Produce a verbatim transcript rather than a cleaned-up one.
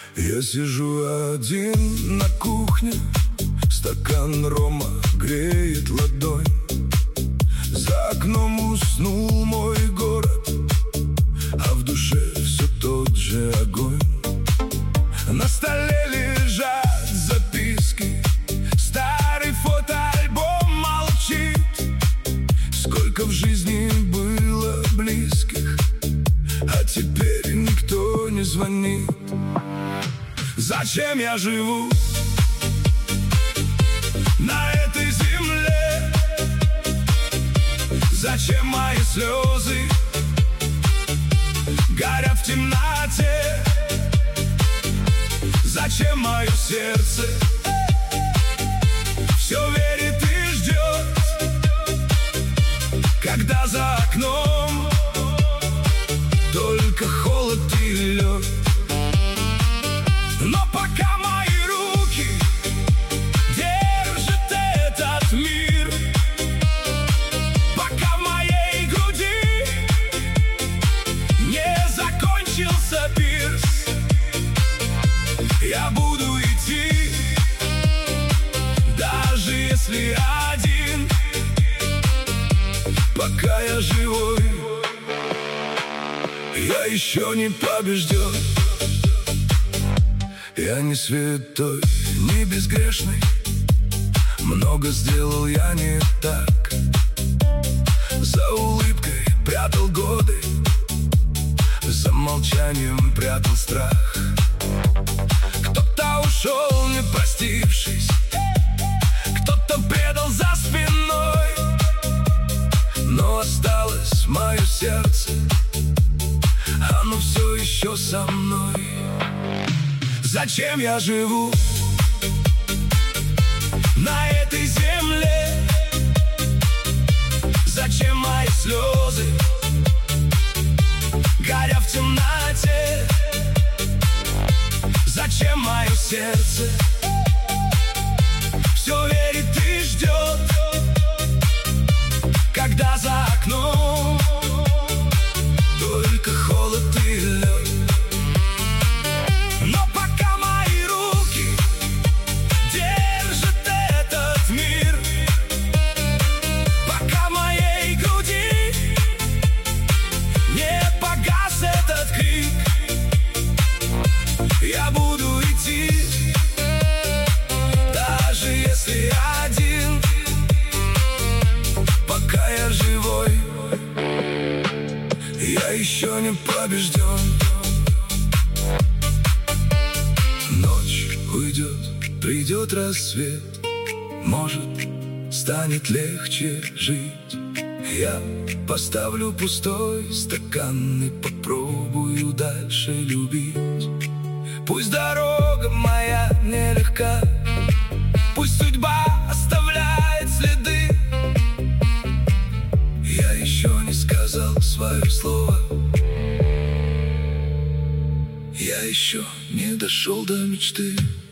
Я сижу один на кухне, стакан рома греет ладонь. За окном уснул мой город, а в душе все тот же огонь. На столе лежат записки, старый фотоальбом молчит. Сколько в жизни было близких, а теперь никто не звонит. Зачем я живу на этой земле? Зачем мои слезы горят в темноте? Зачем мое сердце все верит и ждет, когда за окном только холод и лед? Но пока мои руки держат этот мир, пока в моей груди не закончился пирс, я буду идти, даже если один, пока я живой. Я еще не побежден. Я не святой, не безгрешный, много сделал я не так. За улыбкой прятал годы, за молчанием прятал страх. Кто-то ушел, не простившись, кто-то предал за спиной, но осталось мое сердце, оно все еще со мной. Зачем я живу на этой земле? Зачем мои слезы горят в темноте? Зачем мое сердце все верит и ждет, когда за окном только холод и лед? Но пока мои руки держат этот мир, пока в моей груди не погас этот крик, я буду идти, даже если один, пока я живой. Я еще не побежден. Ночь уйдет, придет рассвет, может, станет легче жить. Я поставлю пустой стакан и попробую дальше любить. Пусть дорога моя нелегка, пусть судьба оставляет следы, я еще не сказал свое слово, я еще не дошел до мечты.